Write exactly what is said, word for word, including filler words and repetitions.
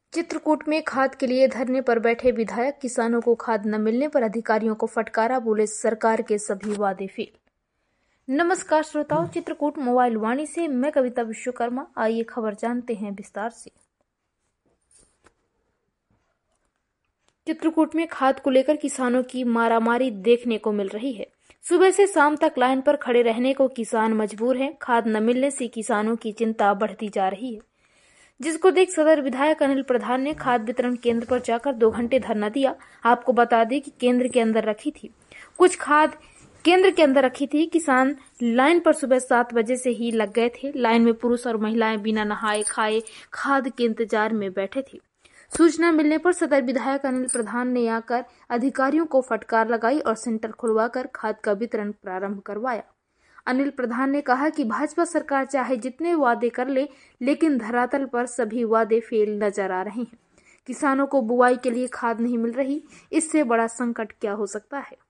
चित्रकूट में खाद के लिए धरने पर बैठे विधायक, किसानों को खाद न मिलने पर अधिकारियों को फटकारा, बोले सरकार के सभी वादे फेल। नमस्कार श्रोताओं, चित्रकूट मोबाइल वाणी से मैं कविता विश्वकर्मा। आइए खबर जानते हैं विस्तार से। चित्रकूट में खाद को लेकर किसानों की मारामारी देखने को मिल रही है। सुबह से शाम तक लाइन पर खड़े रहने को किसान मजबूर हैं। खाद न मिलने से किसानों की चिंता बढ़ती जा रही है, जिसको देख सदर विधायक अनिल प्रधान ने खाद वितरण केंद्र पर जाकर दो घंटे धरना दिया। आपको बता दें कि केंद्र के अंदर रखी थी कुछ खाद केंद्र के अंदर रखी थी। किसान लाइन पर सुबह सात बजे से ही लग गए थे। लाइन में पुरुष और महिलाएं बिना नहाए खाए खाद के इंतजार में बैठे थे। सूचना मिलने पर सदर विधायक अनिल प्रधान ने आकर अधिकारियों को फटकार लगाई और सेंटर खुलवाकर खाद का वितरण प्रारंभ करवाया। अनिल प्रधान ने कहा कि भाजपा सरकार चाहे जितने वादे कर ले, लेकिन धरातल पर सभी वादे फेल नजर आ रहे हैं। किसानों को बुआई के लिए खाद नहीं मिल रही, इससे बड़ा संकट क्या हो सकता है।